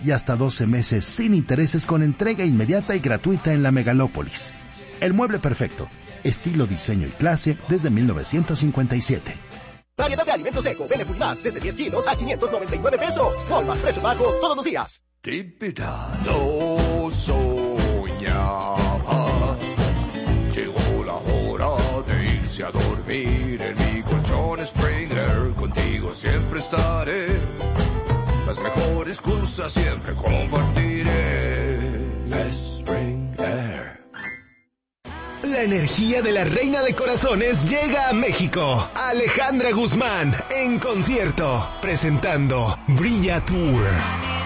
y hasta 12 meses sin intereses con entrega inmediata y gratuita en la Megalópolis. El mueble perfecto, estilo, diseño y clase desde 1957. Variedad de alimentos Eco, Beneful Más, desde 10 kilos a 599 pesos. Walmart, precios bajos todos los días. Típida, lo soñaba. Llegó la hora de irse a dormir en mi colchón Springer. Contigo siempre estaré. Las mejores cosas siempre compartiré. Springer. La energía de la reina de corazones llega a México. Alejandra Guzmán en concierto, presentando Brilla Tour.